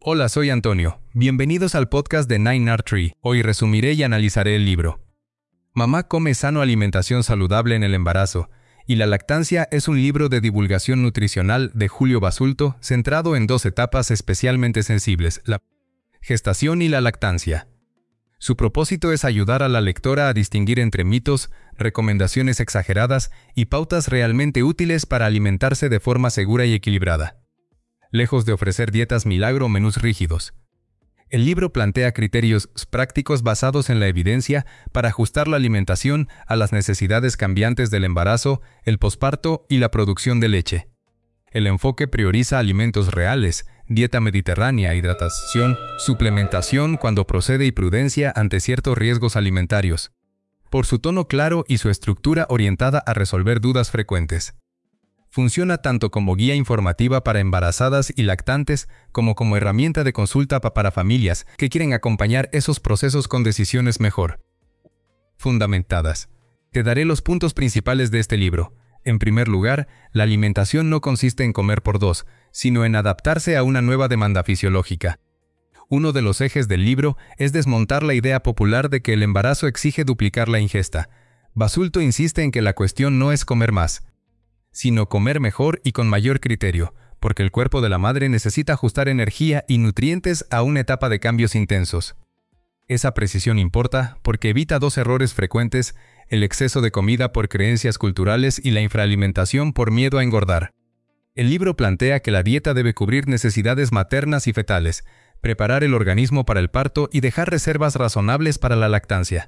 Hola, soy Antonio. Bienvenidos al podcast de 9R3. Hoy resumiré y analizaré el libro. Mamá come sano, alimentación saludable en el embarazo. Y la lactancia es un libro de divulgación nutricional de Julio Basulto, centrado en dos etapas especialmente sensibles, la gestación y la lactancia. Su propósito es ayudar a la lectora a distinguir entre mitos, recomendaciones exageradas y pautas realmente útiles para alimentarse de forma segura y equilibrada. Lejos de ofrecer dietas milagro o menús rígidos. El libro plantea criterios prácticos basados en la evidencia para ajustar la alimentación a las necesidades cambiantes del embarazo, el posparto y la producción de leche. El enfoque prioriza alimentos reales, dieta mediterránea, hidratación, suplementación cuando procede y prudencia ante ciertos riesgos alimentarios. Por su tono claro y su estructura orientada a resolver dudas frecuentes. Funciona tanto como guía informativa para embarazadas y lactantes como herramienta de consulta para familias que quieren acompañar esos procesos con decisiones mejor fundamentadas. Te daré los puntos principales de este libro. En primer lugar, la alimentación no consiste en comer por dos, sino en adaptarse a una nueva demanda fisiológica. Uno de los ejes del libro es desmontar la idea popular de que el embarazo exige duplicar la ingesta. Basulto insiste en que la cuestión no es comer más, sino comer mejor y con mayor criterio, porque el cuerpo de la madre necesita ajustar energía y nutrientes a una etapa de cambios intensos. Esa precisión importa porque evita dos errores frecuentes: el exceso de comida por creencias culturales y la infraalimentación por miedo a engordar. El libro plantea que la dieta debe cubrir necesidades maternas y fetales, preparar el organismo para el parto y dejar reservas razonables para la lactancia.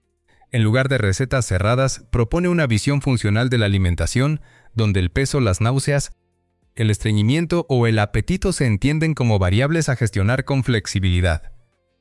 En lugar de recetas cerradas, propone una visión funcional de la alimentación, donde el peso, las náuseas, el estreñimiento o el apetito se entienden como variables a gestionar con flexibilidad.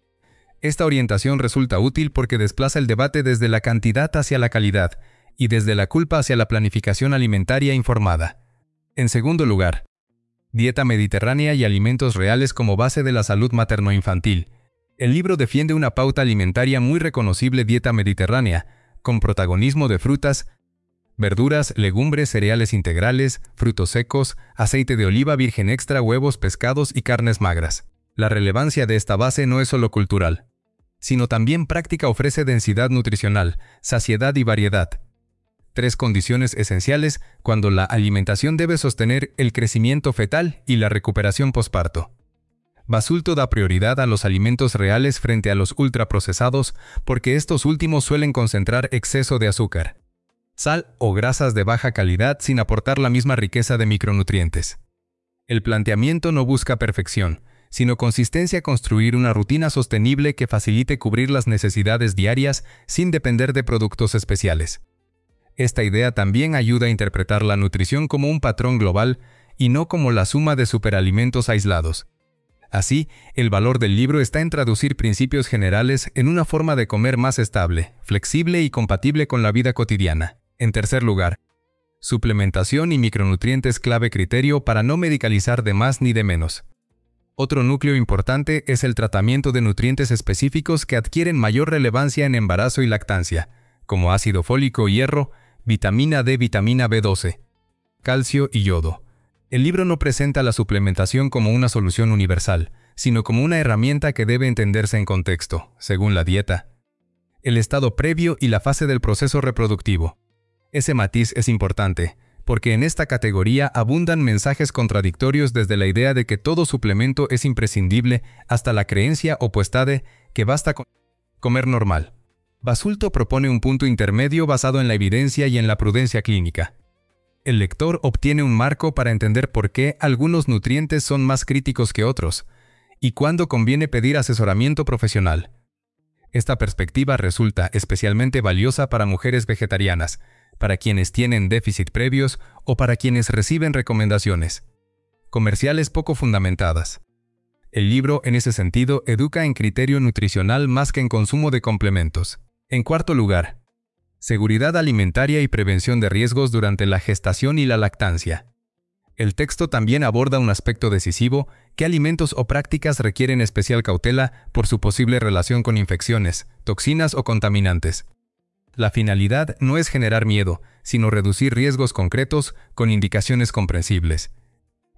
Esta orientación resulta útil porque desplaza el debate desde la cantidad hacia la calidad y desde la culpa hacia la planificación alimentaria informada. En segundo lugar, dieta mediterránea y alimentos reales como base de la salud materno-infantil. El libro defiende una pauta alimentaria muy reconocible: dieta mediterránea, con protagonismo de frutas, verduras, legumbres, cereales integrales, frutos secos, aceite de oliva virgen extra, huevos, pescados y carnes magras. La relevancia de esta base no es solo cultural, sino también práctica. Ofrece densidad nutricional, saciedad y variedad. Tres condiciones esenciales cuando la alimentación debe sostener el crecimiento fetal y la recuperación posparto. Basulto da prioridad a los alimentos reales frente a los ultraprocesados porque estos últimos suelen concentrar exceso de azúcar, sal o grasas de baja calidad sin aportar la misma riqueza de micronutrientes. El planteamiento no busca perfección, sino consistencia: construir una rutina sostenible que facilite cubrir las necesidades diarias sin depender de productos especiales. Esta idea también ayuda a interpretar la nutrición como un patrón global y no como la suma de superalimentos aislados. Así, el valor del libro está en traducir principios generales en una forma de comer más estable, flexible y compatible con la vida cotidiana. En tercer lugar, suplementación y micronutrientes clave: criterio para no medicalizar de más ni de menos. Otro núcleo importante es el tratamiento de nutrientes específicos que adquieren mayor relevancia en embarazo y lactancia, como ácido fólico, hierro, vitamina D, vitamina B12, calcio y yodo. El libro no presenta la suplementación como una solución universal, sino como una herramienta que debe entenderse en contexto, según la dieta, el estado previo y la fase del proceso reproductivo. Ese matiz es importante, porque en esta categoría abundan mensajes contradictorios, desde la idea de que todo suplemento es imprescindible hasta la creencia opuesta de que basta con comer normal. Basulto propone un punto intermedio basado en la evidencia y en la prudencia clínica. El lector obtiene un marco para entender por qué algunos nutrientes son más críticos que otros y cuándo conviene pedir asesoramiento profesional. Esta perspectiva resulta especialmente valiosa para mujeres vegetarianas, para quienes tienen déficit previos o para quienes reciben recomendaciones comerciales poco fundamentadas. El libro, en ese sentido, educa en criterio nutricional más que en consumo de complementos. En cuarto lugar, seguridad alimentaria y prevención de riesgos durante la gestación y la lactancia. El texto también aborda un aspecto decisivo: qué alimentos o prácticas requieren especial cautela por su posible relación con infecciones, toxinas o contaminantes. La finalidad no es generar miedo, sino reducir riesgos concretos con indicaciones comprensibles.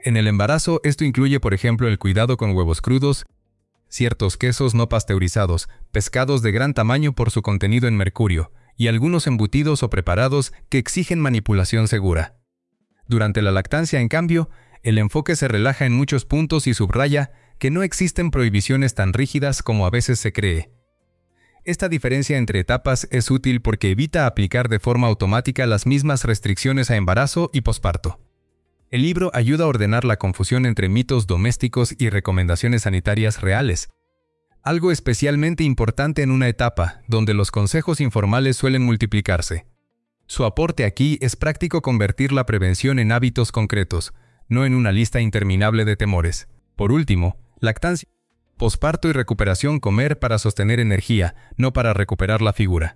En el embarazo, esto incluye, por ejemplo, el cuidado con huevos crudos, ciertos quesos no pasteurizados, pescados de gran tamaño por su contenido en mercurio, y algunos embutidos o preparados que exigen manipulación segura. Durante la lactancia, en cambio, el enfoque se relaja en muchos puntos y subraya que no existen prohibiciones tan rígidas como a veces se cree. Esta diferencia entre etapas es útil porque evita aplicar de forma automática las mismas restricciones a embarazo y posparto. El libro ayuda a ordenar la confusión entre mitos domésticos y recomendaciones sanitarias reales, algo especialmente importante en una etapa donde los consejos informales suelen multiplicarse. Su aporte aquí es práctico: convertir la prevención en hábitos concretos, no en una lista interminable de temores. Por último, lactancia, posparto y recuperación: comer para sostener energía, no para recuperar la figura.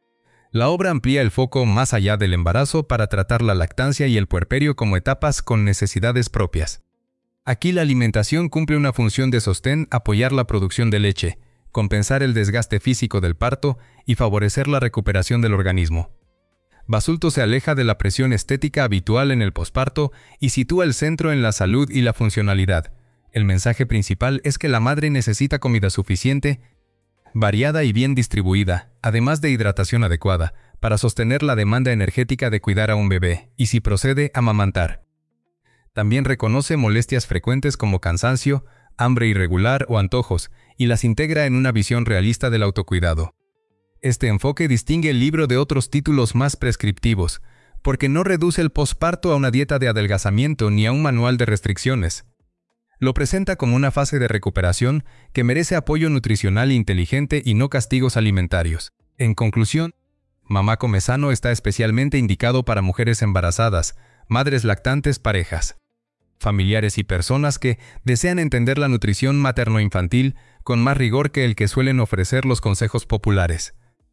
La obra amplía el foco más allá del embarazo para tratar la lactancia y el puerperio como etapas con necesidades propias. Aquí la alimentación cumple una función de sostén: apoyar la producción de leche, compensar el desgaste físico del parto y favorecer la recuperación del organismo. Basulto se aleja de la presión estética habitual en el posparto y sitúa el centro en la salud y la funcionalidad. El mensaje principal es que la madre necesita comida suficiente, variada y bien distribuida, además de hidratación adecuada, para sostener la demanda energética de cuidar a un bebé y, si procede, amamantar. También reconoce molestias frecuentes como cansancio, hambre irregular o antojos, y las integra en una visión realista del autocuidado. Este enfoque distingue el libro de otros títulos más prescriptivos, porque no reduce el posparto a una dieta de adelgazamiento ni a un manual de restricciones. Lo presenta como una fase de recuperación que merece apoyo nutricional inteligente y no castigos alimentarios. En conclusión, Mamá Come Sano está especialmente indicado para mujeres embarazadas, madres lactantes, parejas, familiares y personas que desean entender la nutrición materno-infantil con más rigor que el que suelen ofrecer los consejos populares.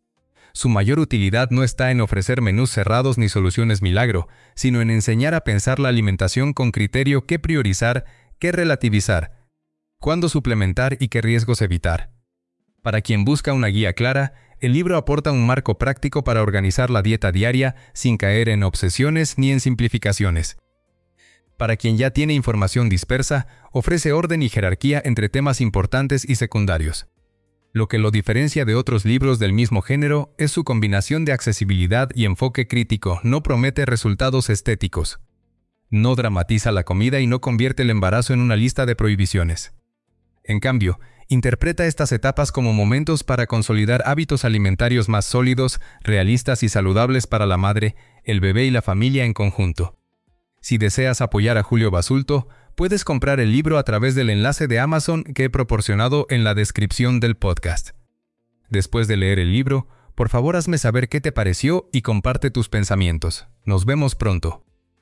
Su mayor utilidad no está en ofrecer menús cerrados ni soluciones milagro, sino en enseñar a pensar la alimentación con criterio: qué priorizar, qué relativizar, cuándo suplementar y qué riesgos evitar. Para quien busca una guía clara, el libro aporta un marco práctico para organizar la dieta diaria sin caer en obsesiones ni en simplificaciones. Para quien ya tiene información dispersa, ofrece orden y jerarquía entre temas importantes y secundarios. Lo que lo diferencia de otros libros del mismo género es su combinación de accesibilidad y enfoque crítico. No promete resultados estéticos. No dramatiza la comida y no convierte el embarazo en una lista de prohibiciones. En cambio, interpreta estas etapas como momentos para consolidar hábitos alimentarios más sólidos, realistas y saludables para la madre, el bebé y la familia en conjunto. Si deseas apoyar a Julio Basulto, puedes comprar el libro a través del enlace de Amazon que he proporcionado en la descripción del podcast. Después de leer el libro, por favor hazme saber qué te pareció y comparte tus pensamientos. Nos vemos pronto.